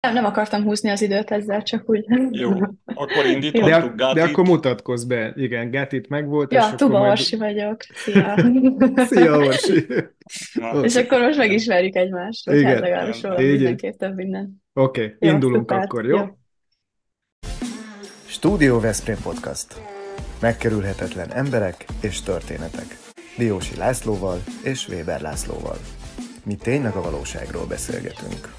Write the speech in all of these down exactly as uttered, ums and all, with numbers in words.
Nem, nem akartam húzni az időt ezzel, csak úgy. Jó, akkor Jó. De, indíthattuk ak- de akkor Gátit. mutatkozz be. Igen, Gátit megvolt, és Ja, akkor Tuba majd... Orsi vagyok. Szia. Szia, Orsi! Na, És Oké. akkor most igen, megismerjük egymást, vagy hát Igen, legalábbis rendben. rólam így, így. mindenképp több minden. Oké, okay. Jó, Indulunk szuper. akkor, Jó. jó? Stúdió Veszprém Podcast. Megkerülhetetlen emberek és történetek. Diósi Lászlóval és Weber Lászlóval. Mi tényleg a valóságról beszélgetünk.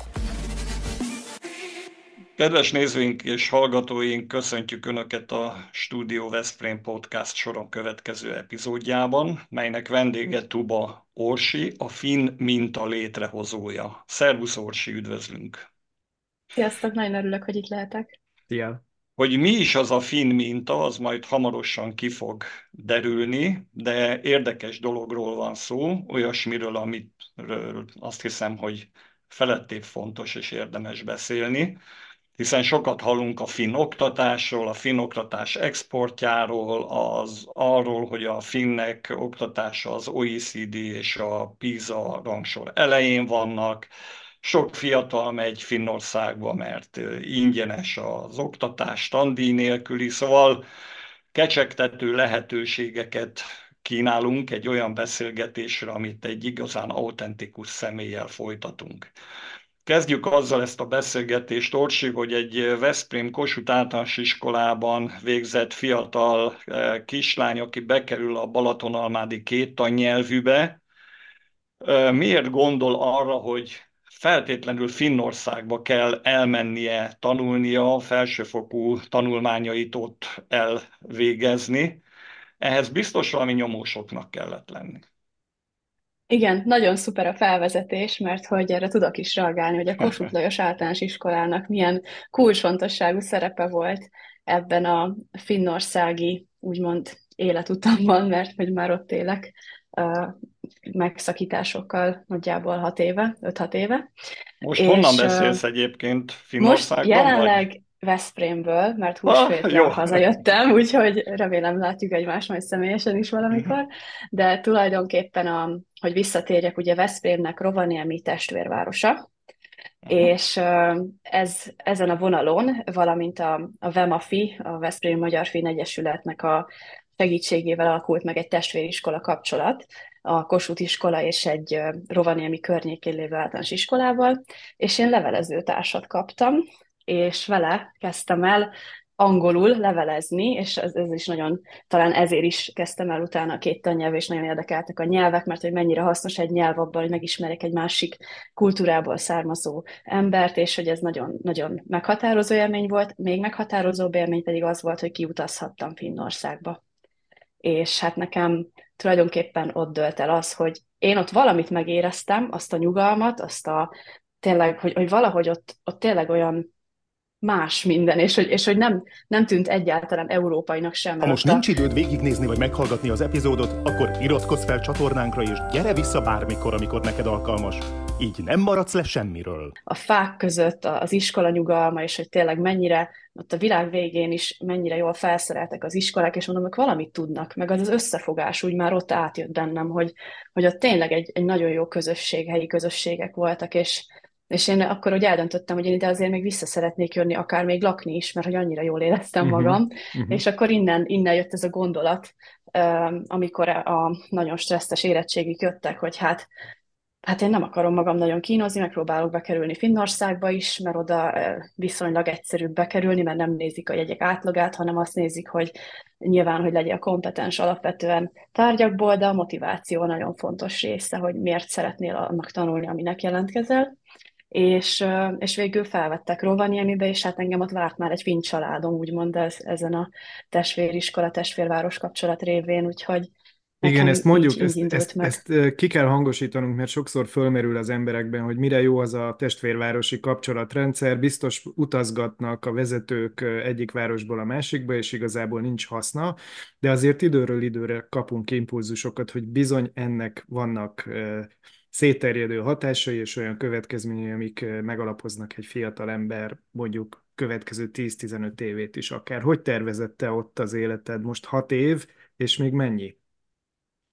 Kedves nézőink és hallgatóink, köszöntjük Önöket a Stúdió Veszprém Podcast soron következő epizódjában, melynek vendége Tuba Orsi, a Finn minta létrehozója. Szervusz Orsi, üdvözlünk! Sziasztok, nagyon örülök, hogy itt lehetek. Szia. Hogy mi is az a Finn minta, az majd hamarosan ki fog derülni, de érdekes dologról van szó, olyasmiről, amit azt hiszem, hogy felettébb fontos és érdemes beszélni, hiszen sokat hallunk a finn oktatásról, a finn oktatás exportjáról, az arról, hogy a finnek oktatása az o e cé dé és a PISA rangsor elején vannak. Sok fiatal megy Finnországba, mert ingyenes az oktatás, tandíj nélküli, szóval kecsegtető lehetőségeket kínálunk egy olyan beszélgetésre, amit egy igazán autentikus személlyel folytatunk. Kezdjük azzal ezt a beszélgetést, Orsi, hogy egy Veszprém Kossuth általános iskolában végzett fiatal kislány, aki bekerül a Balatonalmádi két tannyelvűbe, miért gondol arra, hogy feltétlenül Finnországba kell elmennie, tanulnia, felsőfokú tanulmányait ott elvégezni. Ehhez biztos valami nyomósoknak kellett lenni. Igen, nagyon szuper a felvezetés, mert hogy erre tudok is reagálni, hogy a Kossuth Lajos Általános Iskolának milyen kulcsfontosságú szerepe volt ebben a finnországi, úgymond életutamban, mert hogy már ott élek uh, megszakításokkal nagyjából hat éve, öt-hat éve. Most honnan És uh, beszélsz egyébként? most Finnországban vagy? jelenleg Veszprémből, mert Ah, húsvétra jó. hazajöttem, úgyhogy remélem látjuk egymást majd személyesen is valamikor, de tulajdonképpen, a, hogy visszatérjek, ugye Veszprémnek Rovaniemi testvérvárosa, és ö, ez, ezen a vonalon, valamint a, a VEMAFI, a Veszprém Magyar Finn Egyesületnek a segítségével alakult meg egy testvériskola kapcsolat, a Kossuth iskola és egy ö, Rovaniemi környékén lévő általános iskolával, és én levelezőtársat kaptam, és vele kezdtem el angolul levelezni, és ez, ez is nagyon, talán ezért is kezdtem el utána a két tannyelv, és nagyon érdekeltek a nyelvek, mert hogy mennyire hasznos egy nyelv abban, hogy megismerek egy másik kultúrából származó embert, és hogy ez nagyon, nagyon meghatározó élmény volt. Még meghatározóbb élmény pedig az volt, hogy kiutazhattam Finnországba. És hát nekem tulajdonképpen ott dölt el az, hogy én ott valamit megéreztem, azt a nyugalmat, azt a tényleg, hogy, hogy valahogy ott, ott tényleg olyan más minden, és hogy, és hogy nem, nem tűnt egyáltalán európainak sem, Ha mert most ott a, nincs időd végignézni vagy meghallgatni az epizódot, akkor iratkozz fel csatornánkra és gyere vissza bármikor, amikor neked alkalmas. Így nem maradsz le semmiről. a fák között a- az iskola nyugalma, és hogy tényleg mennyire, ott a világ végén is mennyire jól felszereltek az iskolák, és mondom, hogy valamit tudnak, meg az az összefogás úgy már ott átjött bennem, hogy, hogy ott tényleg egy, egy nagyon jó közösség, helyi közösségek voltak, és, és én akkor úgy eldöntöttem, hogy én ide azért még vissza szeretnék jönni, akár még lakni is, mert hogy annyira jól éreztem Uh-huh. magam, Uh-huh. és akkor innen, innen jött ez a gondolat, öm, amikor a nagyon stresszes érettségik jöttek, hogy hát Hát én nem akarom magam nagyon kínozni, megpróbálok bekerülni Finnországba is, mert oda eh, viszonylag egyszerűbb bekerülni, mert nem nézik a jegyek átlagát, hanem azt nézik, hogy nyilván, hogy legyél kompetens alapvetően tárgyakból, de a motiváció nagyon fontos része, hogy miért szeretnél annak tanulni, aminek jelentkezel. És, eh, és végül felvettek Rovaniemibe, és hát engem ott várt már egy finn családom, úgymond ez, ezen a testvériskola, testvérváros kapcsolat révén, úgyhogy Igen, nekem ezt így, mondjuk, így ezt, indult ezt, meg. ezt ö, ki kell hangosítanunk, mert sokszor fölmerül az emberekben, hogy mire jó az a testvérvárosi kapcsolatrendszer, biztos utazgatnak a vezetők ö, egyik városból a másikba, és igazából nincs haszna, de azért időről időre kapunk impulzusokat, hogy bizony ennek vannak ö, szétterjedő hatásai, és olyan következményei, amik ö, megalapoznak egy fiatal ember mondjuk következő tíz-tizenöt évét is akár. Hogy tervezette ott az életed? Most hat év, és még mennyi?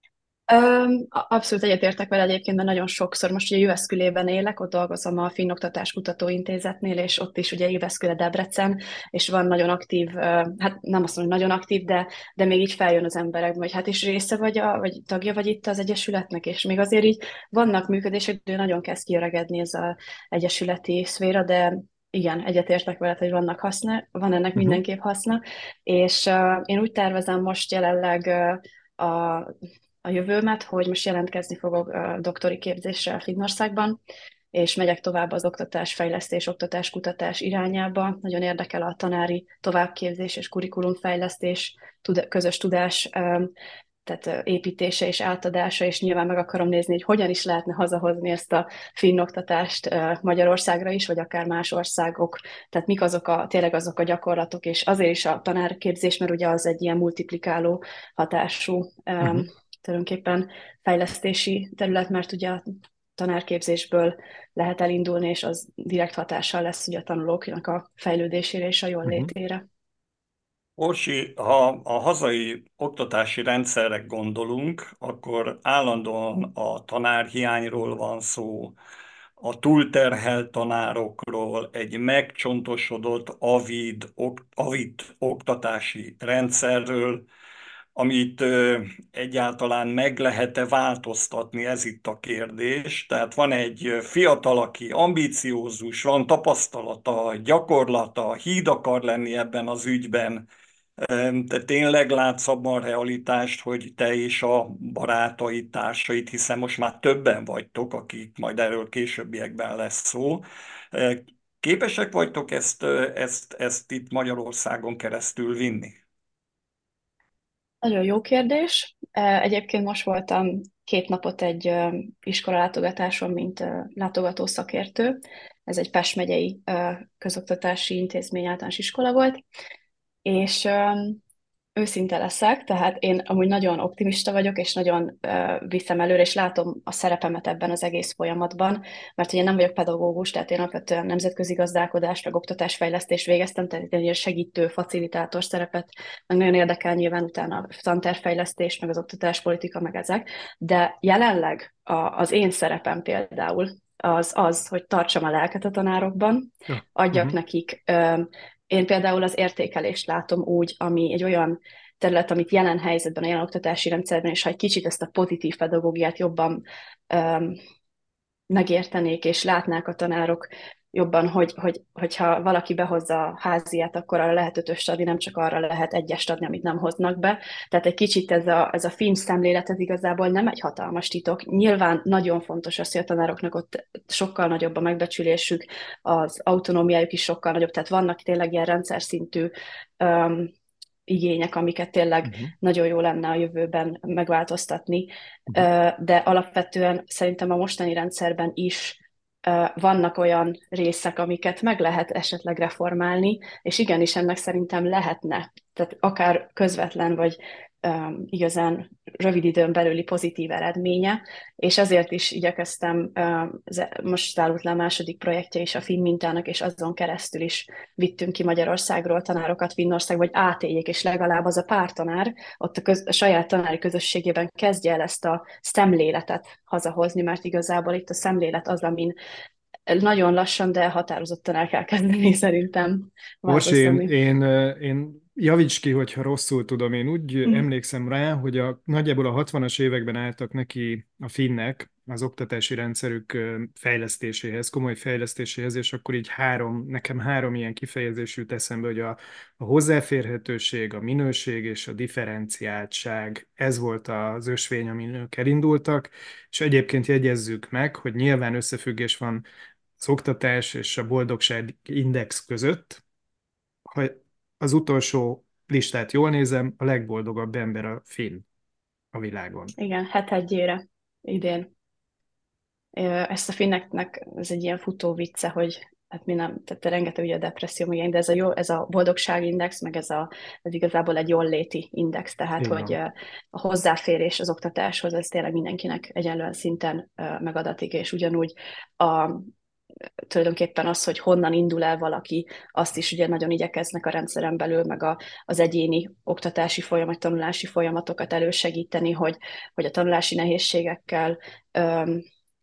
Öm, a- abszolút egyetértek vele egyébként, mert nagyon sokszor, most ugye Jyväskylében élek, ott dolgozom a Finn Oktatás Kutatóintézetnél, és ott is ugye Jyväskylä Debrecen, és van nagyon aktív, ö, hát nem azt mondom, hogy nagyon aktív, de, de még így feljön az emberek, hogy hát is része vagy, a, vagy tagja vagy itt az egyesületnek, és még azért így vannak működések, de nagyon kezd kiöregedni ez az egyesületi szféra, de igen, egyetértek veled, hogy vannak haszna, van ennek Uh-huh. mindenképp haszna, és uh, én úgy tervezem most jelenleg uh, a a jövőmet, hogy most jelentkezni fogok a doktori képzésre Finnországban, és megyek tovább az oktatásfejlesztés, oktatáskutatás irányába. Nagyon érdekel a tanári továbbképzés és kurikulumfejlesztés, tud- közös tudás, öm, tehát építése és átadása, és nyilván meg akarom nézni, hogy hogyan is lehetne hazahozni ezt a finn oktatást ö, Magyarországra is, vagy akár más országok, tehát mik azok a, tényleg azok a gyakorlatok, és azért is a tanárképzés, mert ugye az egy ilyen multiplikáló hatású Uh-huh. tulajdonképpen fejlesztési terület, mert ugye a tanárképzésből lehet elindulni, és az direkt hatással lesz ugye a tanulóknak a fejlődésére és a jól Uh-huh. létére. Orsi, ha a hazai oktatási rendszerre gondolunk, akkor állandóan a tanárhiányról van szó, a túlterhelt tanárokról, egy megcsontosodott, avid, ok, avid oktatási rendszerről, amit ö, egyáltalán meg lehet-e változtatni, ez itt a kérdés. Tehát van egy fiatal, aki ambiciózus, van tapasztalata, gyakorlata, híd akar lenni ebben az ügyben. Te tényleg látsz abban realitást, hogy te és a barátaid, társait, hiszen most már többen vagytok, akik majd erről későbbiekben lesz szó. Képesek vagytok ezt, ezt, ezt itt Magyarországon keresztül vinni? Nagyon jó kérdés. Egyébként most voltam két napot egy iskolalátogatáson, mint látogató szakértő. Ez egy Pest megyei közoktatási intézmény általános iskola volt, és őszinte leszek, tehát én amúgy nagyon optimista vagyok, és nagyon uh, viszem előre, és látom a szerepemet ebben az egész folyamatban, mert ugye nem vagyok pedagógus, tehát én alapvetően nemzetközi gazdálkodás, meg oktatásfejlesztést végeztem, tehát egy ilyen segítő, facilitátor szerepet, meg nagyon érdekel nyilván utána a tantervfejlesztés, meg az oktatáspolitika, meg ezek, de jelenleg a, az én szerepem például az az, hogy tartsam a lelket a tanárokban, Ja. adjak Uh-huh. nekik um, én például az értékelést látom úgy, ami egy olyan terület, amit jelen helyzetben, a jelen oktatási rendszerben, és ha egy kicsit ezt a pozitív pedagógiát jobban um, megértenék, és látnák a tanárok jobban, hogy, hogy, hogyha valaki behozza a háziát, akkor arra lehet ötöst adni, nem csak arra lehet egyest adni, amit nem hoznak be. Tehát egy kicsit ez a, ez a film szemlélet, ez igazából nem egy hatalmas titok. Nyilván nagyon fontos az, hogy a tanároknak ott sokkal nagyobb a megbecsülésük, az autonómiájuk is sokkal nagyobb, tehát vannak tényleg ilyen rendszer szintű um, igények, amiket tényleg Uh-huh. nagyon jó lenne a jövőben megváltoztatni, Uh-huh. de alapvetően szerintem a mostani rendszerben is vannak olyan részek, amiket meg lehet esetleg reformálni, és igenis ennek szerintem lehetne, tehát akár közvetlen, vagy um, igazán rövid időn belüli pozitív eredménye, és ezért is igyekeztem, um, most zárult le a második projektje is a Finn mintának, és azon keresztül is vittünk ki Magyarországról tanárokat Finnországba, hogy átéljék, és legalább az a pár tanár ott a, köz, a saját tanári közösségében kezdje el ezt a szemléletet hazahozni, mert igazából itt a szemlélet az, amin nagyon lassan, de határozottan el kell kezdeni szerintem Orsi, én, változtatni. én, én javíts ki, hogyha rosszul tudom, én úgy Mm. emlékszem rá, hogy a, nagyjából a hatvanas években álltak neki a finnek az oktatási rendszerük fejlesztéséhez, komoly fejlesztéséhez, és akkor így három, nekem három ilyen kifejezés jut eszembe, hogy a, a hozzáférhetőség, a minőség és a differenciáltság, ez volt az ösvény, amin ők elindultak, és egyébként jegyezzük meg, hogy nyilván összefüggés van az oktatás és a boldogság index között. Ha az utolsó listát jól nézem, a legboldogabb ember a finn a világon. Igen, hetedjére idén. Ezt a finneknek ez egy ilyen futó vicce, hogy hát mi nem, tehát rengeteg ugye a depresszió, igen, de ez a, jó, ez a boldogságindex, meg ez, a, ez igazából egy jól léti index, tehát Így hogy van. a hozzáférés az oktatáshoz, ez tényleg mindenkinek egyenlően szinten megadatik, és ugyanúgy a tulajdonképpen az, hogy honnan indul el valaki, azt is ugye nagyon igyekeznek a rendszeren belül, meg a, az egyéni oktatási folyamat, tanulási folyamatokat elősegíteni, hogy, hogy a tanulási nehézségekkel öm,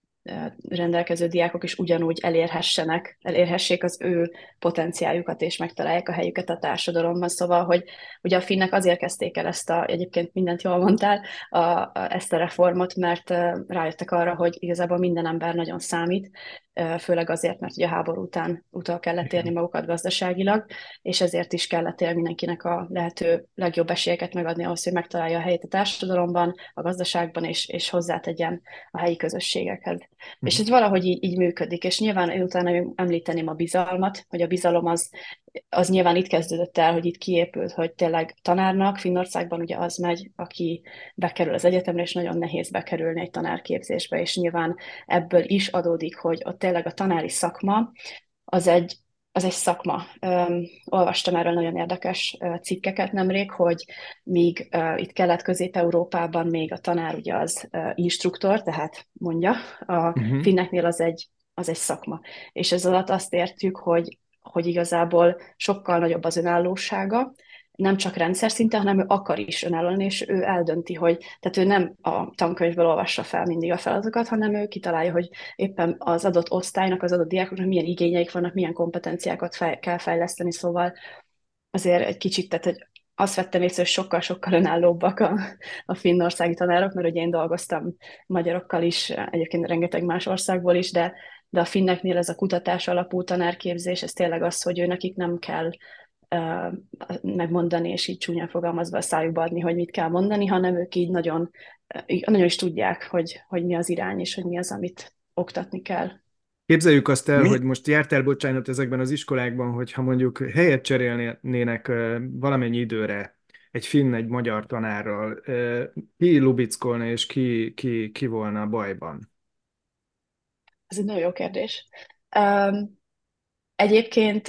rendelkező diákok is ugyanúgy elérhessenek, elérhessék az ő potenciáljukat, és megtalálják a helyüket a társadalomban. Szóval, hogy ugye a finnek azért kezdték el ezt a, egyébként mindent jól mondtál, a, a, ezt a reformot, mert rájöttek arra, hogy igazából minden ember nagyon számít, főleg azért, mert ugye a háború után utol kellett érni magukat gazdaságilag, és ezért is kellett él mindenkinek a lehető legjobb esélyeket megadni ahhoz, hogy megtalálja a helyét a társadalomban, a gazdaságban, és, és hozzátegyen a helyi közösségekhez. Uh-huh. És ez valahogy így, így működik, és nyilván utána említeném a bizalmat, hogy a bizalom az, az nyilván itt kezdődött el, hogy itt kiépült, hogy tényleg tanárnak, Finnországban ugye az megy, aki bekerül az egyetemre, és nagyon nehéz bekerülni egy tanárképzésbe, és nyilván ebből is adódik, hogy ott tényleg a tanári szakma az egy, az egy szakma. Um, olvastam erről nagyon érdekes uh, cikkeket nemrég, hogy míg uh, itt Kelet-Közép-Európában még a tanár ugye az uh, instruktor, tehát mondja, a uh-huh. finneknél az egy, az egy szakma. És ez alatt azt értjük, hogy, hogy igazából sokkal nagyobb az önállósága, nem csak rendszer szinten, hanem ő akar is önállóan, és ő eldönti, hogy tehát ő nem a tankönyvből olvassa fel mindig a feladatokat, hanem ő kitalálja, hogy éppen az adott osztálynak, az adott diákoknak milyen igényeik vannak, milyen kompetenciákat fej, kell fejleszteni, szóval azért egy kicsit, tehát hogy azt vettem észre, hogy sokkal-sokkal önállóbbak a, a finnországi tanárok, mert ugye én dolgoztam magyarokkal is, egyébként rengeteg más országból is, de, de a finneknél ez a kutatás alapú tanárképzés, ez tényleg az, hogy ő nekik nem kell Uh, megmondani, és így csúnyán fogalmazva a szájukba adni, hogy mit kell mondani, hanem ők így nagyon, uh, nagyon is tudják, hogy, hogy mi az irány, és hogy mi az, amit oktatni kell. Képzeljük azt el, Mi? hogy most jártál, bocsánat, ezekben az iskolákban, hogyha mondjuk helyet cserélnének uh, valamennyi időre egy finn, egy magyar tanárral, uh, ki lubickolna, és ki, ki, ki volna bajban? Ez egy nagyon jó kérdés. Um, egyébként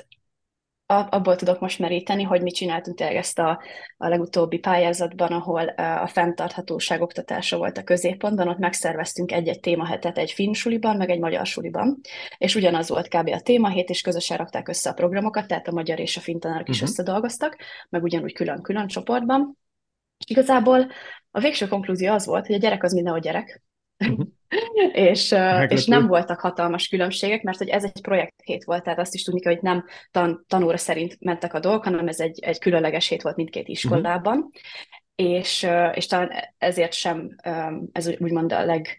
abból tudok most meríteni, hogy mi csináltunk tényleg ezt a, a legutóbbi pályázatban, ahol a fenntarthatóság oktatása volt a középpontban, ott megszerveztünk egy-egy témahetet egy finn suliban, meg egy magyar suliban, és ugyanaz volt kb. A témahét, és közösen rakták össze a programokat, tehát a magyar és a finn tanárok is uh-huh. összedolgoztak, meg ugyanúgy külön-külön csoportban. És igazából a végső konklúzió az volt, hogy a gyerek az mindenhol gyerek, uh-huh. és, és nem voltak hatalmas különbségek, mert hogy ez egy projekthét volt, tehát azt is tudni kell, hogy nem tan- tanóra szerint mentek a dolgok, hanem ez egy, egy különleges hét volt mindkét iskolában, uh-huh. és, és talán ezért sem ez úgymond a leg,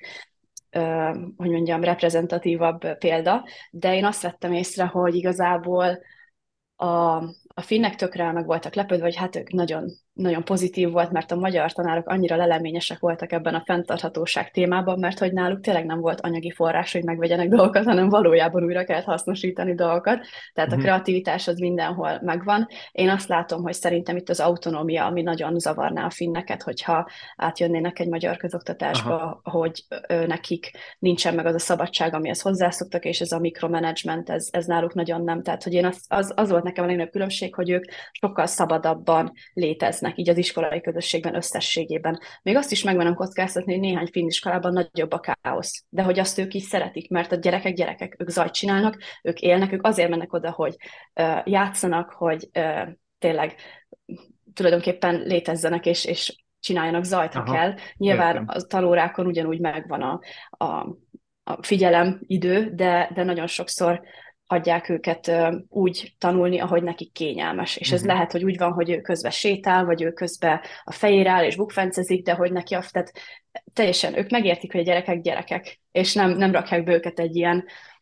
hogy mondjam, reprezentatívabb példa, de én azt vettem észre, hogy igazából a, a finnek tökre meg voltak lepődve, hogy hát ők nagyon, nagyon pozitív volt, mert a magyar tanárok annyira leleményesek voltak ebben a fenntarthatóság témában, mert hogy náluk tényleg nem volt anyagi forrás, hogy megvegyenek dolgokat, hanem valójában újra kellett hasznosítani dolgokat. Tehát uh-huh. a kreativitás az mindenhol megvan. Én azt látom, hogy szerintem itt az autonómia, ami nagyon zavarná a finneket, hogyha átjönnének egy magyar közoktatásba, Aha. hogy ö, nekik nincsen meg az a szabadság, amihez hozzászoktak, és ez a mikromanagement, ez, ez náluk nagyon nem. Tehát, hogy én az, az, az volt nekem a legnagyobb különbség, hogy ők sokkal szabadabban léteznek, így az iskolai közösségben összességében. Még azt is megmenem kockáztatni, hogy néhány finn iskolában nagyobb a káosz, de hogy azt ők is szeretik, mert a gyerekek gyerekek, ők zajt csinálnak, ők élnek, ők azért mennek oda, hogy uh, játszanak, hogy uh, tényleg tulajdonképpen létezzenek, és, és csináljanak zajt, ha Aha, kell. Nyilván értem. A tanórákon ugyanúgy megvan a, a, a figyelem idő, de, de nagyon sokszor hagyják őket uh, úgy tanulni, ahogy nekik kényelmes. És ez uh-huh. lehet, hogy úgy van, hogy ő közben sétál, vagy ő közben a fejére áll és bukfencezik, de hogy neki azt, tehát teljesen ők megértik, hogy a gyerekek gyerekek, és nem, nem rakják be őket egy ilyen,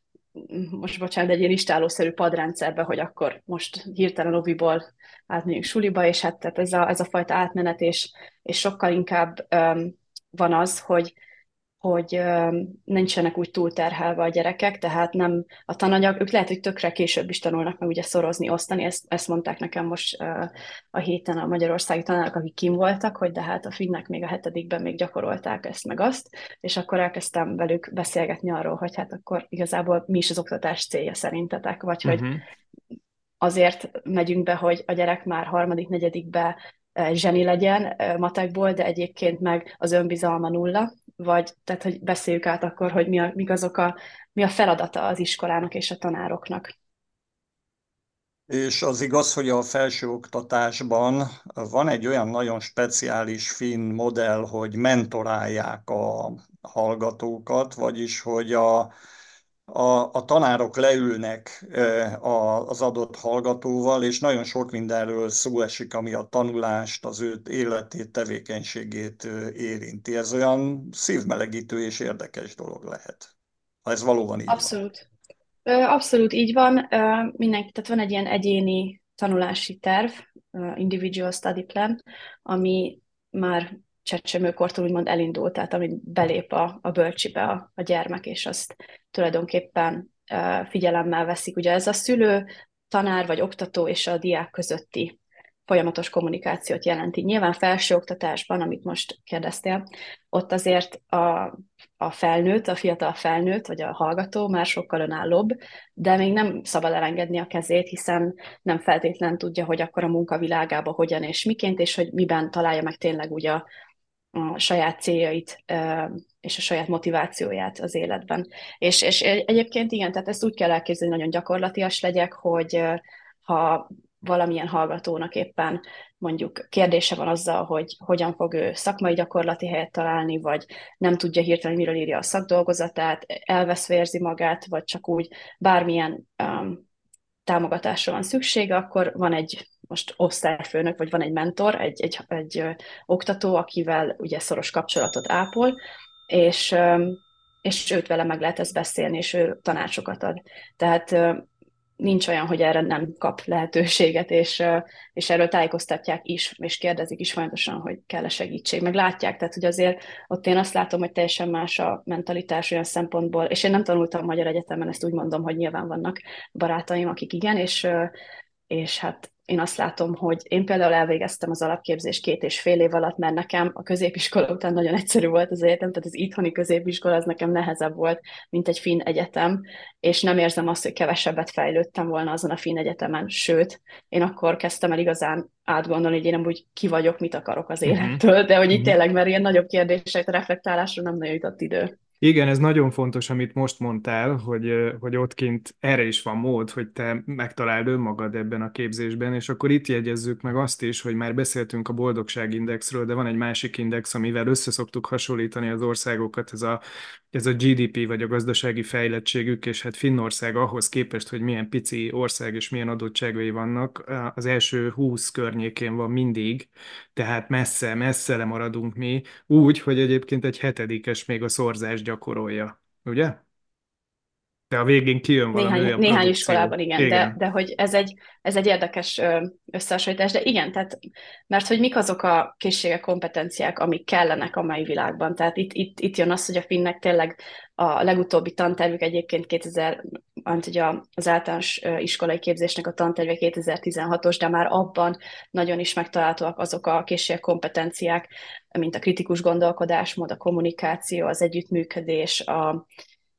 most bocsánat, egy ilyen istálószerű padrendszerbe, hogy akkor most hirtelen oviból átmegyünk suliba, és hát tehát ez, a, ez a fajta átmenet, és, és sokkal inkább um, van az, hogy hogy nincsenek úgy túlterhelve a gyerekek, tehát nem a tananyag, ők lehet, hogy tökre később is tanulnak meg ugye szorozni, osztani, ezt, ezt mondták nekem most a héten a magyarországi tanárok, akik kim voltak, hogy de hát a finnek még a hetedikben még gyakorolták ezt meg azt, és akkor elkezdtem velük beszélgetni arról, hogy hát akkor igazából mi is az oktatás célja szerintetek, vagy uh-huh. hogy azért megyünk be, hogy a gyerek már harmadik, negyedikbe zseni legyen matekból, de egyébként meg az önbizalma nulla, vagy tehát, hogy beszéljük át akkor, hogy mi, a, mik azok a, mi a feladata az iskolának és a tanároknak. És az igaz, hogy a felsőoktatásban van egy olyan nagyon speciális finn modell, hogy mentorálják a hallgatókat, vagyis hogy a, a, a tanárok leülnek a, az adott hallgatóval, és nagyon sok mindenről szó esik, ami a tanulást, az ő életét, tevékenységét érinti. Ez olyan szívmelegítő és érdekes dolog lehet, ha ez valóban így van. Abszolút. Ö, Abszolút így van. Ö, Mindenki, tehát van egy ilyen egyéni tanulási terv, ö, individual study plan, ami már csecsemőkortól úgymond elindult, tehát amit belép a, a bölcsibe a, a gyermek, és azt tulajdonképpen ö, figyelemmel veszik. Ugye ez a szülő, tanár vagy oktató és a diák közötti folyamatos kommunikációt jelenti. Nyilván felsőoktatásban, amit most kérdeztél, ott azért a a felnőtt, a fiatal felnőtt, vagy a hallgató már sokkal önállóbb, de még nem szabad elengedni a kezét, hiszen nem feltétlen tudja, hogy akkor a munkavilágába hogyan és miként, és hogy miben találja meg tényleg úgy a, a saját céljait és a saját motivációját az életben. És, és egyébként igen, tehát ezt úgy kell elképzelni, nagyon gyakorlatias legyek, hogy ha valamilyen hallgatónak éppen mondjuk kérdése van azzal, hogy hogyan fog ő szakmai gyakorlati helyet találni, vagy nem tudja hirtelen, miről írja a szakdolgozatát, elveszve érzi magát, vagy csak úgy bármilyen um, támogatásra van szüksége, akkor van egy most osztályfőnök, vagy van egy mentor, egy, egy, egy ö, oktató, akivel ugye szoros kapcsolatot ápol, és, ö, és őt vele meg lehet ezt beszélni, és ő tanácsokat ad. Tehát ö, nincs olyan, hogy erre nem kap lehetőséget, és, és erről tájékoztatják is, és kérdezik is folyamatosan, hogy kell-e segítség. Meg látják, tehát hogy azért ott én azt látom, hogy teljesen más a mentalitás olyan szempontból, és én nem tanultam magyar egyetemen, ezt úgy mondom, hogy nyilván vannak barátaim, akik igen, és, és hát én azt látom, hogy én például elvégeztem az alapképzést két és fél év alatt, mert nekem a középiskola után nagyon egyszerű volt az egyetem, tehát az itthoni középiskola az nekem nehezebb volt, mint egy finn egyetem, és nem érzem azt, hogy kevesebbet fejlődtem volna azon a finn egyetemen, sőt, én akkor kezdtem el igazán átgondolni, hogy én nem úgy ki vagyok, mit akarok az élettől, de hogy itt tényleg, mert ilyen nagyobb kérdések, reflektálásra nem nagyon jutott idő. Igen, ez nagyon fontos, amit most mondtál, hogy, hogy ott kint erre is van mód, hogy te megtaláld önmagad ebben a képzésben, és akkor itt jegyezzük meg azt is, hogy már beszéltünk a boldogságindexről, de van egy másik index, amivel összeszoktuk hasonlítani az országokat, ez a, ez a gé dé pé, vagy a gazdasági fejlettségük, és hát Finnország ahhoz képest, hogy milyen pici ország és milyen adottságai vannak, az első húsz környékén van mindig, tehát messze, messze lemaradunk mi, úgy, hogy egyébként egy hetedikes még a szorzás gyakorolja, ugye? De a végén kijön valami Néhány, olyan néhány produkció. iskolában igen, Igen. De, de hogy ez egy, ez egy érdekes ö, összehasonlítás, de igen, tehát, mert hogy mik azok a készségek, kompetenciák, amik kellenek a mai világban. Tehát itt, itt, itt jön az, hogy a finnek tényleg a legutóbbi tantervük egyébként kétezer, ugye az általános iskolai képzésnek a tanterve kétezer-tizenhatos, de már abban nagyon is megtalálhatóak azok a készségek, kompetenciák, mint a kritikus gondolkodásmód, a kommunikáció, az együttműködés, a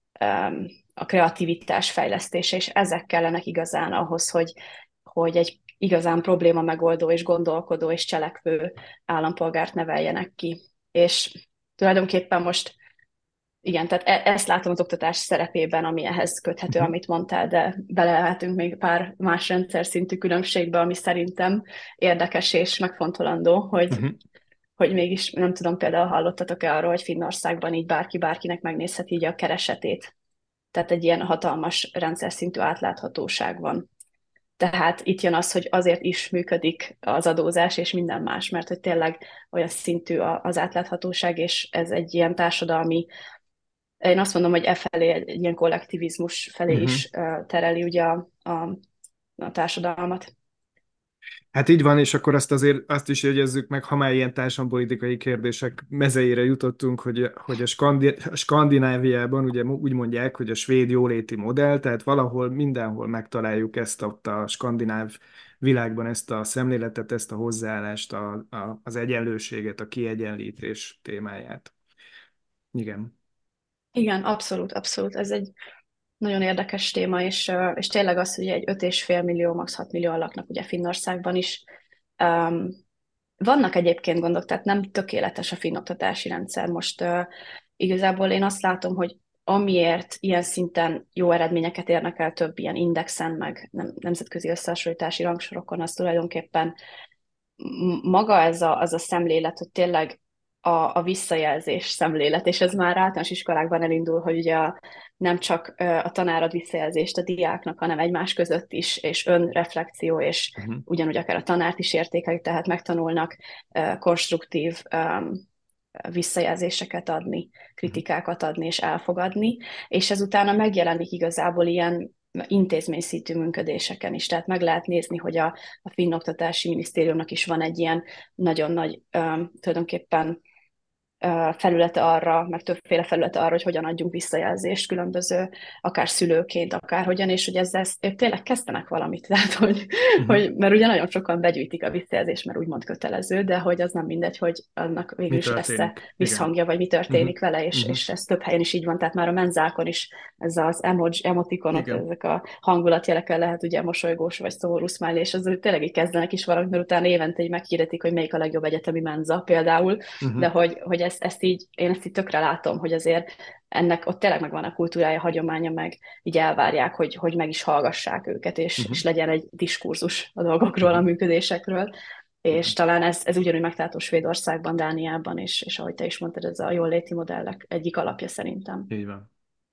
a kreativitás fejlesztése, és ezek kellenek igazán ahhoz, hogy, hogy egy igazán probléma megoldó és gondolkodó és cselekvő állampolgárt neveljenek ki. És tulajdonképpen most igen, tehát e- ezt látom az oktatás szerepében, ami ehhez köthető, uh-huh. amit mondtál, de belelehetünk még pár más rendszer szintű különbségbe, ami szerintem érdekes és megfontolandó, hogy uh-huh. hogy mégis, nem tudom, például hallottatok-e arról, hogy Finnországban így bárki bárkinek megnézheti így a keresetét. Tehát egy ilyen hatalmas rendszer szintű átláthatóság van. Tehát itt jön az, hogy azért is működik az adózás és minden más, mert hogy tényleg olyan szintű az átláthatóság, és ez egy ilyen társadalmi, én azt mondom, hogy e felé, egy ilyen kollektivizmus felé uh-huh. is tereli ugye a, a, a társadalmat. Hát így van, és akkor azt azért azt is jegyezzük meg, ha már ilyen társadalompolitikai kérdések mezeire jutottunk, hogy, hogy a, Skandi, a Skandináviában ugye úgy mondják, hogy a svéd jóléti modell, tehát valahol mindenhol megtaláljuk ezt ott a skandináv világban, ezt a szemléletet, ezt a hozzáállást, a, a, az egyenlőséget, a kiegyenlítés témáját. Igen. Igen, abszolút, abszolút. Ez egy nagyon érdekes téma, és, és tényleg az, hogy egy öt és fél millió, max. hat millió laknak ugye Finnországban is. Um, vannak egyébként gondok, tehát nem tökéletes a finn oktatási rendszer. Most uh, igazából én azt látom, hogy amiért ilyen szinten jó eredményeket érnek el több ilyen indexen, meg nem, nemzetközi összehasonlítási rangsorokon, az tulajdonképpen maga ez a, az a szemlélet, hogy tényleg a, a visszajelzés szemlélet, és ez már általános iskolákban elindul, hogy ugye a, nem csak a tanár ad visszajelzést a diáknak, hanem egymás között is, és önreflexió, és uh-huh. ugyanúgy akár a tanárt is értékelik, tehát megtanulnak uh, konstruktív um, visszajelzéseket adni, kritikákat adni és elfogadni, és ez utána megjelenik igazából ilyen intézményszintű működéseken is. Tehát meg lehet nézni, hogy a, a Finn Oktatási Minisztériumnak is van egy ilyen nagyon nagy um, tulajdonképpen uh, felülete arra, meg többféle felülete arra, hogy hogyan adjunk visszajelzést különböző, akár szülőként, akár hogyan, és hogy ezzel ők tényleg kezdenek valamit. Tehát, hogy, uh-huh. hogy, mert ugye nagyon sokan begyűjtik a visszajelzést, mert úgymond kötelező, de hogy az nem mindegy, hogy annak végül is lesz-e visszhangja, vagy mi történik uh-huh. vele, és, uh-huh. és ez több helyen is így van, tehát már a menzákon is ez az emoji, emotikonok, igen. ezek a hangulatjelekkel lehet ugye mosolygós vagy szomorú smiley, és az tényleg így kezdenek is valamit, mert utána évente így meghirdetik, hogy melyik a legjobb egyetemi menza például, uh-huh. de hogy, hogy ezt, ezt így, én ezt így tökre látom, hogy azért ennek ott tényleg megvan a kultúrája, hagyománya, meg így elvárják, hogy, hogy meg is hallgassák őket, és, uh-huh. és legyen egy diskurzus a dolgokról, a működésekről, és talán ez, ez ugyanúgy megtalálható Svédországban, Dániában, és, és ahogy te is mondtad, ez a jóléti modellek egyik alapja szerintem. Így van.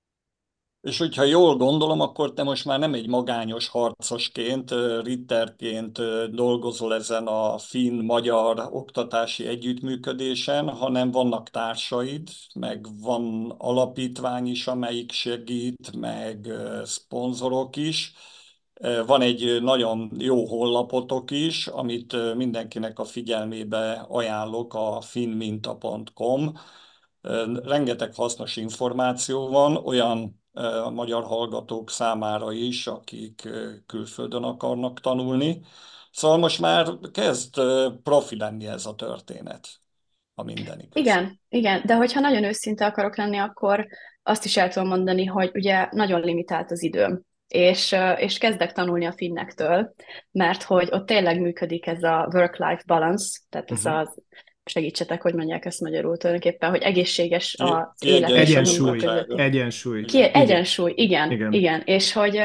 És hogyha jól gondolom, akkor te most már nem egy magányos harcosként, ritterként dolgozol ezen a finn-magyar oktatási együttműködésen, hanem vannak társaid, meg van alapítvány is, amelyik segít, meg szponzorok is. Van egy nagyon jó honlapotok is, amit mindenkinek a figyelmébe ajánlok, a finnminta pont com. Rengeteg hasznos információ van, olyan a magyar hallgatók számára is, akik külföldön akarnak tanulni. Szóval most már kezd profi lenni ez a történet, ha minden igaz. Igen, igen, de hogyha nagyon őszinte akarok lenni, akkor azt is el tudom mondani, hogy ugye nagyon limitált az időm, és, és kezdek tanulni a finnektől, mert hogy ott tényleg működik ez a work-life balance, tehát ez uh-huh. az segítsetek, hogy mondják ezt magyarul tulajdonképpen, hogy egészséges az ki, élet. Egyensúly, egyensúly. Ki, egyensúly, igen, igen, igen. És hogy,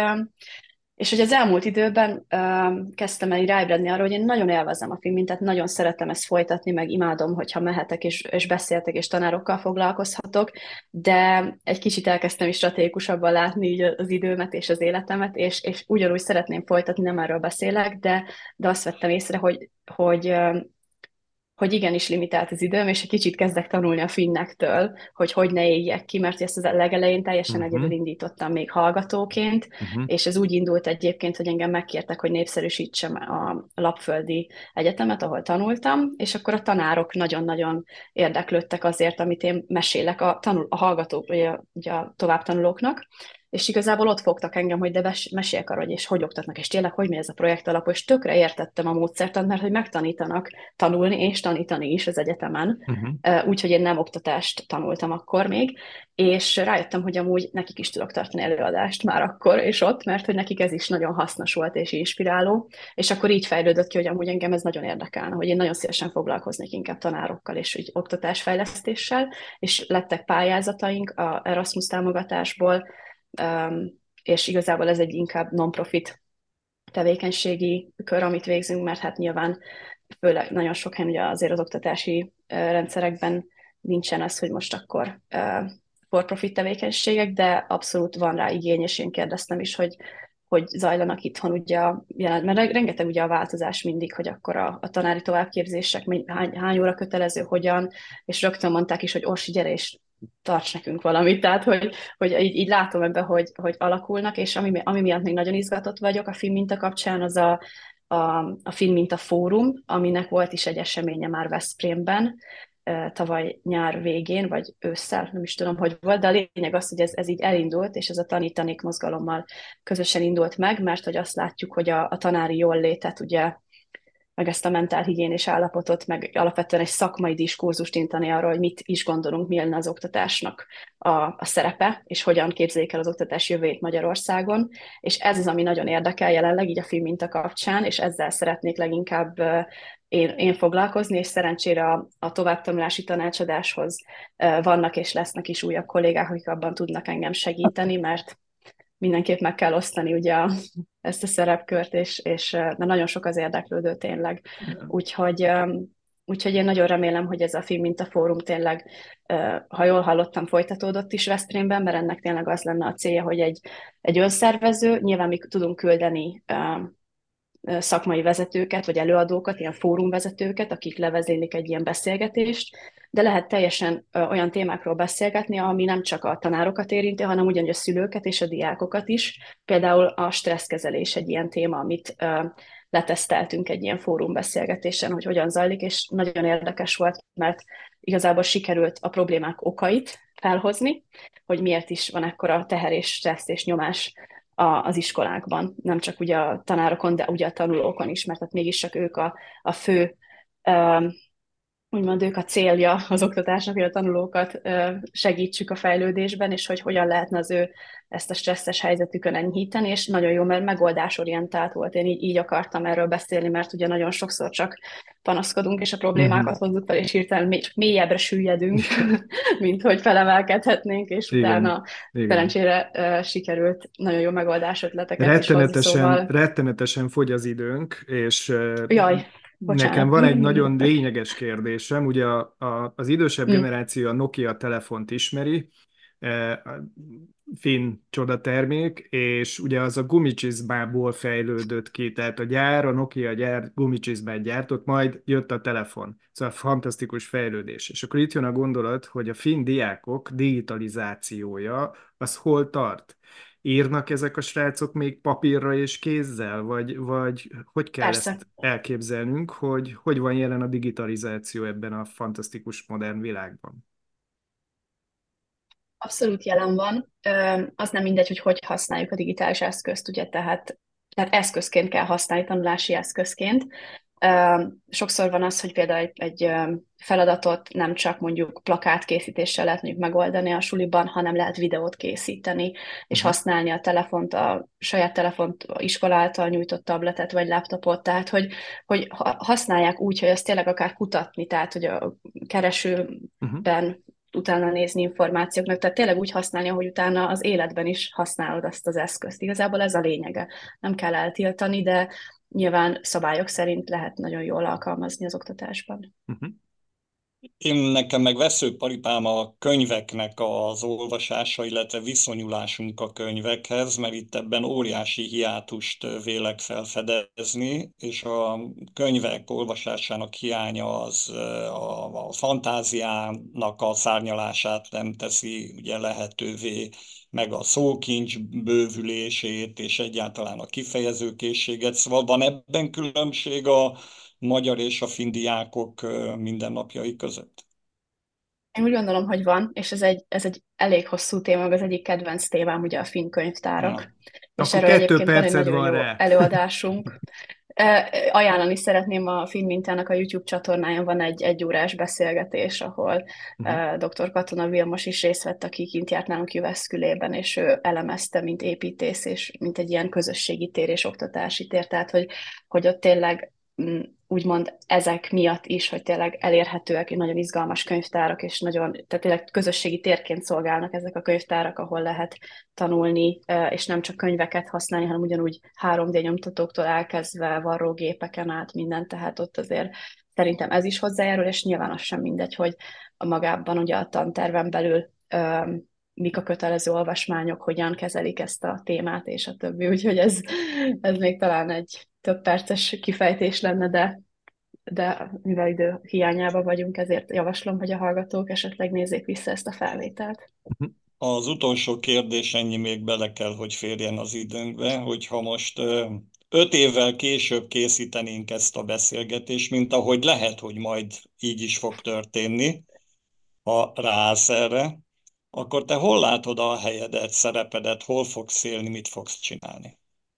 és hogy az elmúlt időben um, kezdtem el ráébredni arra, hogy én nagyon élvezem a filmmintet, nagyon szeretem ezt folytatni, meg imádom, hogyha mehetek és, és beszéltek, és tanárokkal foglalkozhatok, de egy kicsit elkezdtem is stratégikusabban látni így az időmet és az életemet, és, és ugyanúgy szeretném folytatni, nem erről beszélek, de, de azt vettem észre, hogy, hogy hogy igenis limitált az időm, és egy kicsit kezdek tanulni a finnektől, hogy hogy ne éljek ki, mert ezt az legelején teljesen uh-huh. egyedül indítottam még hallgatóként, uh-huh. és ez úgy indult egyébként, hogy engem megkértek, hogy népszerűsítsem a Lapföldi Egyetemet, ahol tanultam, és akkor a tanárok nagyon-nagyon érdeklődtek azért, amit én mesélek a, tanul, a hallgatók, vagy a, ugye a továbbtanulóknak, és igazából ott fogtak engem, hogy de meséljek arra, hogy és hogy oktatnak, és tényleg, hogy mi ez a projekt alapú, és tökre értettem a módszertant, mert hogy megtanítanak tanulni, és tanítani is az egyetemen, uh-huh. úgyhogy én nem oktatást tanultam akkor még, és rájöttem, hogy amúgy nekik is tudok tartani előadást már akkor és ott, mert hogy nekik ez is nagyon hasznos volt és inspiráló, és akkor így fejlődött ki, hogy amúgy engem ez nagyon érdekelne, hogy én nagyon szívesen foglalkoznék inkább tanárokkal és úgy oktatásfejlesztéssel, és lettek pályázataink a Erasmus támogatásból, Um, és igazából ez egy inkább non-profit tevékenységi kör, amit végzünk, mert hát nyilván főleg nagyon sok helyen ugye azért az oktatási uh, rendszerekben nincsen az, hogy most akkor uh, for-profit tevékenységek, de abszolút van rá igény, és én kérdeztem is, hogy hogy zajlanak itthon, ugye, mert rengeteg ugye a változás mindig, hogy akkor a, a tanári továbbképzések hány, hány óra kötelező, hogyan, és rögtön mondták is, hogy Orsi, gyere és tarts nekünk valamit, tehát hogy, hogy így, így látom ebben, hogy, hogy alakulnak, és ami, ami miatt még nagyon izgatott vagyok a filmminta kapcsán, az a, a, a filmminta fórum, aminek volt is egy eseménye már Veszprémben, tavaly nyár végén, vagy ősszel, nem is tudom, hogy volt, de a lényeg az, hogy ez, ez így elindult, és ez a tanítanék mozgalommal közösen indult meg, mert hogy azt látjuk, hogy a, a tanári jól létet, ugye, meg ezt a mentálhigiénés állapotot, meg alapvetően egy szakmai diskurzust intani arról, hogy mit is gondolunk, mi lenne az oktatásnak a, a szerepe, és hogyan képzeljék el az oktatás jövőjét Magyarországon, és ez az, ami nagyon érdekel jelenleg így a filmminta kapcsán, és ezzel szeretnék leginkább én, én foglalkozni, és szerencsére a, a továbbtanulási tanácsadáshoz vannak és lesznek is újabb kollégák, akik abban tudnak engem segíteni, mert mindenképp meg kell osztani ugye a, ezt a szerepkört, és, és mert nagyon sok az érdeklődő tényleg. Úgyhogy, úgyhogy én nagyon remélem, hogy ez a Film Minta Fórum tényleg, ha jól hallottam, folytatódott is Veszprémben, mert ennek tényleg az lenne a célja, hogy egy, egy önszervező, nyilván mi tudunk küldeni szakmai vezetőket, vagy előadókat, ilyen fórumvezetőket, akik levezélik egy ilyen beszélgetést, de lehet teljesen olyan témákról beszélgetni, ami nem csak a tanárokat érinti, hanem ugyanúgy a szülőket és a diákokat is. Például a stresszkezelés egy ilyen téma, amit leteszteltünk egy ilyen fórumbeszélgetésen, hogy hogyan zajlik, és nagyon érdekes volt, mert igazából sikerült a problémák okait felhozni, hogy miért is van ekkora teher és stressz és nyomás az iskolákban, nem csak ugye a tanárokon, de ugye a tanulókon is, mert hát mégis csak ők a, a fő, um, úgymond ők a célja az oktatásnak, hogy a tanulókat uh, segítsük a fejlődésben, és hogy hogyan lehetne az ő ezt a stresszes helyzetükön enyhíteni, és nagyon jó, mert megoldásorientált volt. Én így, így akartam erről beszélni, mert ugye nagyon sokszor csak panaszkodunk, és a problémákat Mhm. hozzuk fel, és hirtelen még csak mélyebbre süllyedünk, mint hogy felemelkedhetnénk, és Igen, utána igen. szerencsére uh, sikerült nagyon jó megoldásötleteket is hozni, Rettenetesen, szóval rettenetesen fogy az időnk, és uh, jaj, nekem bocsánat. van egy nagyon lényeges kérdésem. Ugye a, a, az idősebb Mm. generáció a Nokia telefont ismeri, eh, a finn csodatermék, és ugye az a gumicsizmából fejlődött ki, tehát a gyár, a Nokia gyár gumicsizmát gyártott, majd jött a telefon. Szóval fantasztikus fejlődés. És akkor itt jön a gondolat, hogy a finn diákok digitalizációja az hol tart? Írnak ezek a srácok még papírra és kézzel, vagy, vagy hogy kell Persze. ezt elképzelnünk, hogy hogy van jelen a digitalizáció ebben a fantasztikus modern világban? Abszolút jelen van. Ö, Az nem mindegy, hogy hogy használjuk a digitális eszközt, ugye, tehát, tehát eszközként kell használni, tanulási eszközként. Ö, Sokszor van az, hogy például egy, egy ö, feladatot nem csak mondjuk plakátkészítéssel lehet mondjuk megoldani a suliban, hanem lehet videót készíteni, és Uh-huh. használni a telefont, a saját telefont, a iskola által nyújtott tabletet vagy laptopot, tehát hogy, hogy ha- használják úgy, hogy azt tényleg akár kutatni, tehát hogy a keresőben Uh-huh. utána nézni információknak, tehát tényleg úgy használni, hogy utána az életben is használod azt az eszközt. Igazából ez a lényege. Nem kell eltiltani, de nyilván szabályok szerint lehet nagyon jól alkalmazni az oktatásban. Uh-huh. Én nekem meg veszőparipám a könyveknek az olvasása, illetve viszonyulásunk a könyvekhez, mert itt ebben óriási hiátust vélek felfedezni, és a könyvek olvasásának hiánya az a, a fantáziának a szárnyalását nem teszi ugye lehetővé, meg a szókincs bővülését, és egyáltalán a kifejezőkészséget. Szóval van ebben különbség a magyar és a finn diákok mindennapjai között? Én úgy gondolom, hogy van, és ez egy, ez egy elég hosszú téma, meg az egyik kedvenc témám ugye a finn könyvtárak. Ja. És Akkor erről kettő egyébként van egy perced nagyon van jó rá. előadásunk. Ö, Ajánlani szeretném a Film Mintának a YouTube csatornáján van egy egyórás beszélgetés, ahol Uh-huh. dr. Katona Vilmos is részt vett, aki kint járt nálunk Jöveszkülében, és ő elemezte, mint építész, és mint egy ilyen közösségi tér és oktatási tér, tehát hogy, hogy ott tényleg mm, úgymond ezek miatt is, hogy tényleg elérhetőek, nagyon izgalmas könyvtárak, és nagyon, tehát tényleg közösségi térként szolgálnak ezek a könyvtárak, ahol lehet tanulni, és nem csak könyveket használni, hanem ugyanúgy három dé nyomtatóktól elkezdve varrógépeken át minden, tehát ott azért szerintem ez is hozzájárul, és nyilván az sem mindegy, hogy a magában ugye a tanterven belül öm, mik a kötelező olvasmányok, hogyan kezelik ezt a témát, és a többi, úgyhogy ez, ez még talán egy több perces kifejtés lenne, de de mivel idő hiányában vagyunk, ezért javaslom, hogy a hallgatók esetleg nézzék vissza ezt a felvételt. Uh-huh. Az utolsó kérdés, ennyi még bele kell, hogy férjen az időnkbe, hogyha most öt évvel később készítenénk ezt a beszélgetést, mint ahogy lehet, hogy majd így is fog történni, ha ráállsz erre, akkor te hol látod a helyedet, szerepedet, hol fogsz élni, mit fogsz csinálni?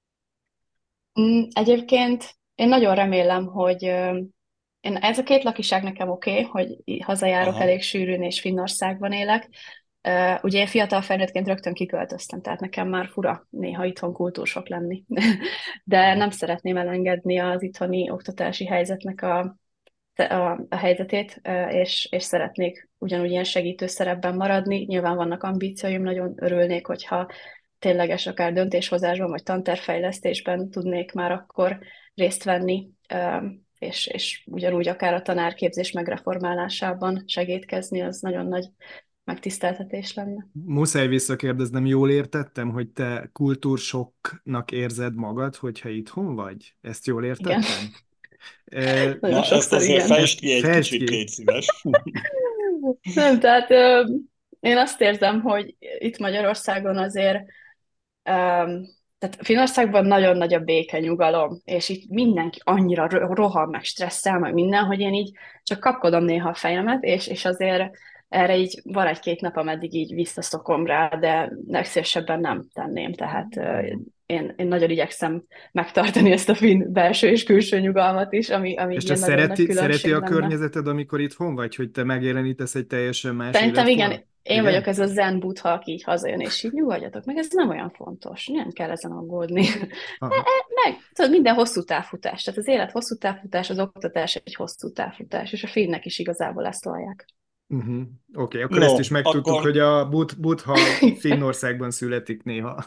Mm, Egyébként én nagyon remélem, hogy ö, én, ez a két lakiság nekem oké, okay, hogy hazajárok Aha. elég sűrűn, és Finnországban élek. Ö, Ugye én fiatal felnőttként rögtön kiköltöztem, tehát nekem már fura néha itthon kultúrsok lenni. De nem szeretném elengedni az itthoni oktatási helyzetnek a a, a helyzetét, és, és szeretnék ugyanúgy ilyen segítő szerepben maradni. Nyilván vannak ambícióim, nagyon örülnék, hogyha tényleges akár döntéshozásban, vagy tantervfejlesztésben tudnék már akkor részt venni, és, és ugyanúgy akár a tanárképzés megreformálásában segítkezni, az nagyon nagy megtiszteltetés lenne. Muszáj visszakérdeznem, jól értettem, hogy te kultúrsoknak érzed magad, hogyha itthon vagy? Ezt jól értettem? Igen. E, Nagyon Na, ezt sokszor, azért igen. fejtsd ki egy Fejtsd kicsit, ki. légy szíves. Nem, tehát ö, én azt érzem, hogy itt Magyarországon azért, öm, tehát Finnországban nagyon nagy a béke, nyugalom, és itt mindenki annyira ro- rohan, meg stresszel, meg minden, hogy én így csak kapkodom néha a fejemet, és, és azért erre így van egy-két nap, ameddig így visszaszokom rá, de legszívesebben nem tenném, tehát ö, én, én nagyon igyekszem megtartani ezt a finn belső és külső nyugalmat is, ami, ami És te ilyen nagyon nagy szereti, szereti különbség a lenne. környezeted, amikor itthon vagy, hogy te megjelenítesz egy teljesen más Szerintem igen, életformát? én Igen? vagyok ez a zen buddha, aki így hazajön, és így nyugodjatok meg, ez nem olyan fontos, nem kell ezen aggódni. Aha. Meg, tudod, minden hosszú távfutás, tehát az élet hosszú távfutás, az oktatás egy hosszú távfutás, és a finnek is igazából ezt vallják. Uh-huh. Oké, okay, akkor No, ezt is megtudtuk, akkor- hogy a Bud- Buddha Finnországban születik néha.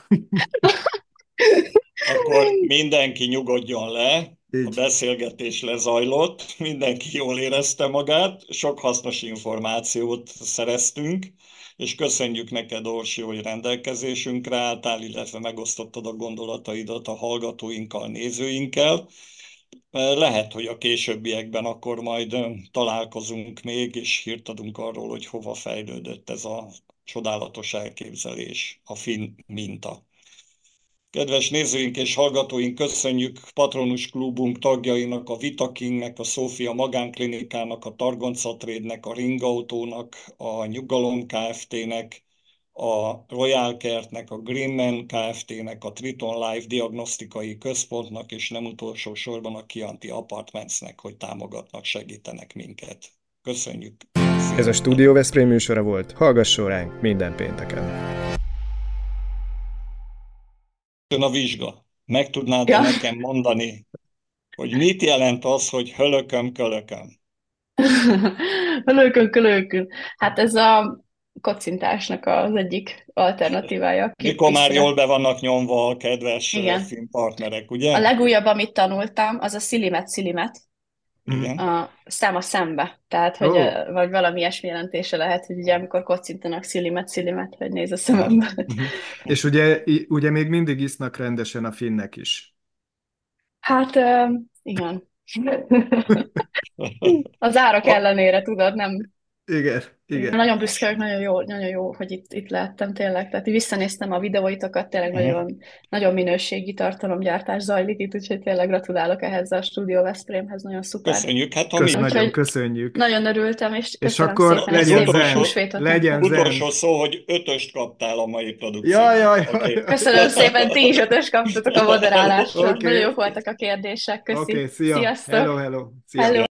Akkor mindenki nyugodjon le, a Így. beszélgetés lezajlott, mindenki jól érezte magát, sok hasznos információt szereztünk, és köszönjük neked, Orsi, hogy rendelkezésünkre álltál, illetve megosztottad a gondolataidat a hallgatóinkkal, nézőinkkel. Lehet, hogy a későbbiekben akkor majd találkozunk még, és hírt adunk arról, hogy hova fejlődött ez a csodálatos elképzelés, a finn minta. Kedves nézőink és hallgatóink, köszönjük Patronus Klubunk tagjainak, a Vitakingnek, a Szófia Magánklinikának, a Targoncatrédnek, a Ringautónak, a Nyugalom Kft-nek, a Royal Kertnek, a Greenman Kft-nek, a Triton Life Diagnosztikai Központnak, és nem utolsó sorban a Chianti Apartmentsnek, hogy támogatnak, segítenek minket. Köszönjük! Ez a Stúdió Veszprém műsora volt, hallgasson ránk minden pénteken. Jön a vizsga. Meg tudnád Ja. nekem mondani, hogy mit jelent az, hogy hölököm, kölököm? Lőkön, kölőkön. Hát ez a kocintásnak az egyik alternatívája. Mikor már Kipiszre. jól be vannak nyomva a kedves Igen. film partnerek, ugye? A legújabb, amit tanultam, az a szilimet-szilimet, Igen. a szem a szembe. Tehát, hogy, Ó. ö, vagy valami ilyesmi jelentése lehet, hogy ugye amikor kocintanak szilimet-szilimet, hogy néz a szemembe. Uh-huh. És ugye, i- ugye még mindig isznak rendesen a finnek is. Hát, ö, igen. Az árak ellenére, tudod, nem. Igen, igen. Nagyon büszke vagyok, nagyon jó, nagyon jó, hogy itt, itt lehettem tényleg. Tehát így visszanéztem a videóitokat, tényleg Mhm. nagyon, nagyon minőségi tartalomgyártás zajlik itt, úgyhogy tényleg gratulálok ehhez a Stúdió Veszprémhez, nagyon szuper. Köszönjük, hát ha mi Kösz, nagyon Úgyhogy- köszönjük. Nagyon örültem, és És köszönöm akkor szépen. legyen ezt a zen, húsvétot. legyen zen. utolsó szó, hogy ötöst kaptál a mai produkcióban. Jaj, jaj, jaj. Oké. Köszönöm szépen, ti is ötös kaptatok a moderálásra. Oké. Nagyon jók voltak a kérdések, köszi. Oké, szia. Sziasztok! Hello, hello. Szia. Hello.